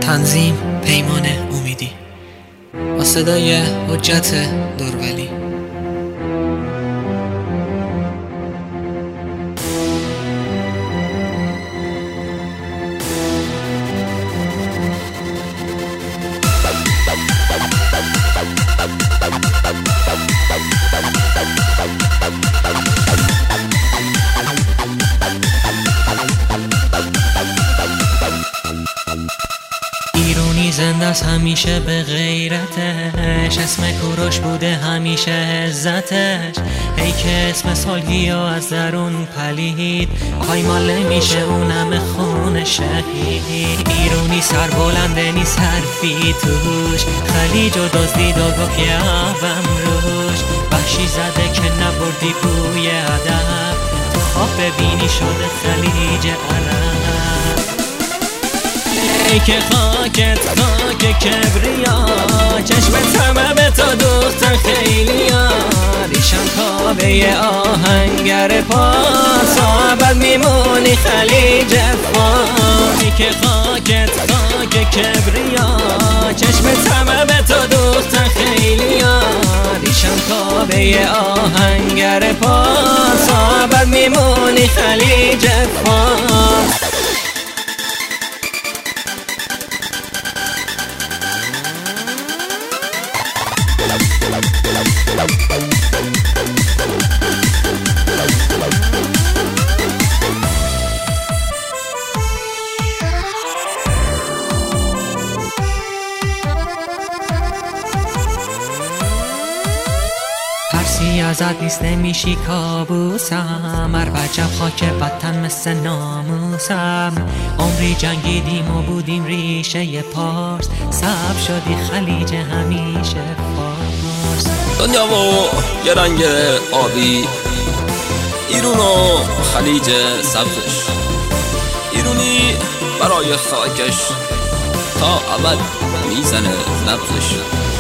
تنظیم پیمان امیدی با صدای حجت دورولی. ایرونی زنده است همیشه به غیرتش، اسم کوروش بوده همیشه عزتش. ای که اسم سالگیا از درون پلید، پایمال نمیشه اونم خون شهید. ایرونی سر بلنده نیست حرفی توش، خلیج و دزدید و گفت یابم روش. وحشی زده که نبردی بوی ادب، تو خواب ببینی شده خلیج عرب. ای که خاکت خاک کبریا، چشمت همه به تو دوختن خیلیا. ریشم کابه آهنگر پاس، ابد میمونی خلیج فاس. ای که خاکت خاک کبریا، چشمت همه به تو دوختن خیلیا. ریشم کابه آهنگر پاس، ابد میمونی خلیج فاس. ترسی ازت نیست نمیشی کابوسم، هر وجب خاک وطن مثل ناموسم. عمری جنگیدیم و بودیم ریشه پارس، سب شدی خلیج همیشه فارس. دنیا و یه رنگ آبی، ایرون و خلیج سبزش. ایرونی برای خاکش تا ابد میزنه نبزش.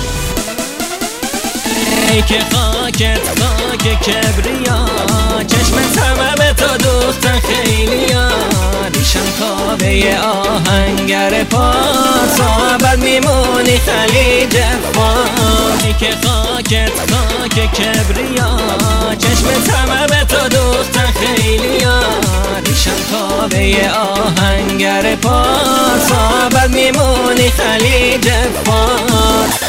ای که خاکت خاک کبریا، چشمت همه به تو دوختن خیلیا. ریشم کابه آهنگر پاس، ابد میمونی خلیج فاس. ای که خاکت خاک کبریا، چشمت همه به تو دوختن خیلیا. ریشم کابه آهنگر پاس، ابد میمونی خلیج فاس.